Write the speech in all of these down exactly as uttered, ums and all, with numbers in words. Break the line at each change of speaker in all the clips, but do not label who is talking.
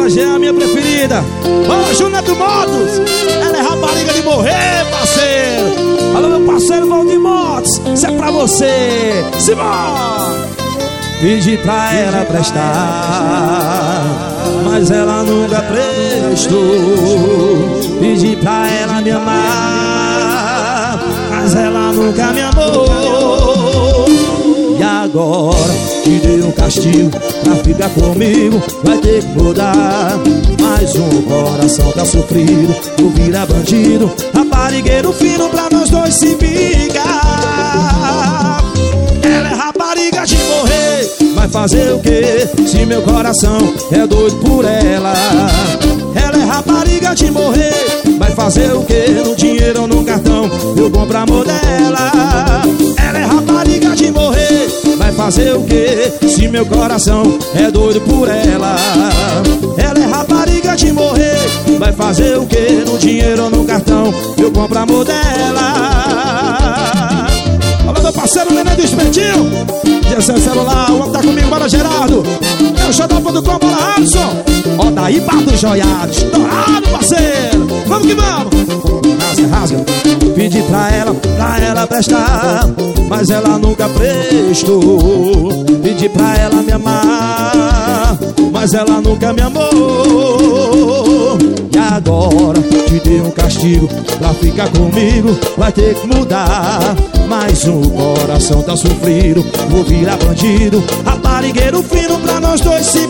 Hoje é a minha preferida. Bora, Juneto Motos. Ela é rapariga de morrer, parceiro. Alô, meu parceiro Valdir Motos. Isso é pra você. Simbora. Pedi pra ela prestar, mas ela nunca prestou. Pedi pra ela me amar, mas ela nunca me amou. E agora te dei um castigo pra ficar comigo, vai ter que mudar. Mais um coração tá sofrido, vou virar bandido, raparigueiro fino pra nós dois se vingar. Ela é rapariga de morrer, vai fazer o quê? Se meu coração é doido por ela. Ela é rapariga de morrer, vai fazer o quê? No dinheiro ou no cartão, eu compro amor dela. Ela é rapariga de morrer, vai fazer o quê? Se meu coração é doido por ela. Ela é rapariga de morrer, vai fazer o quê? No dinheiro ou no cartão, eu compro amor dela. Alô, meu parceiro Nenê do Espetinho, G C Celular, o homem tá comigo, bora Gerardo. É o xodó ponto com, bora Alisson. Ó, daí para dos joiados, estourado, parceiro. Vamos que vamos. Rasga, rasga. Pedi pra ela, pra ela prestar, mas ela nunca prestou. Pedi pra ela me amar, mas ela nunca me amou. E agora te dei um castigo pra ficar comigo, vai ter que mudar. Mais um coração tá sofrido, vou virar bandido, raparigueiro fino pra nós dois se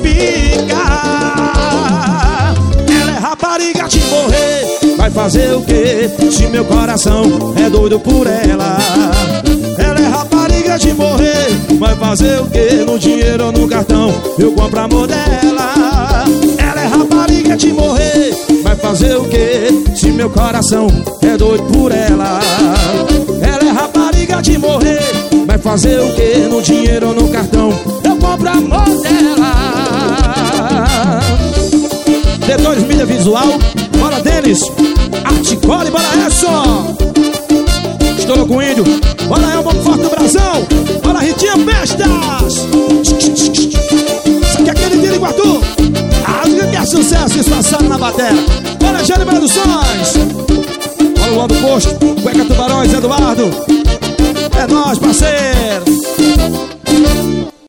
bicar. Ela é rapariga de morrer, vai fazer o quê? Se meu coração é doido por ela. Ela é rapariga de morrer, vai fazer o quê? No dinheiro ou no cartão, eu compro amor dela. Ela é rapariga de morrer, vai fazer o quê? Se meu coração é doido por ela. Ela é rapariga de morrer, vai fazer o quê? No dinheiro ou no cartão, eu compro amor dela. D dois Mídia Visual, bora Denis. Articole, bora Edson. Estourou com o índio, bora é o Homem Forte do Brasão. Bora Ritinha Festas. Isso aqui é aquele dia de Guardu. Rasga que é sucesso disfarçado na bateria. Bora Jânio Produções. Bora o Luan do Posto, Cueca Tubarões, Eduardo. É nóis, parceiro.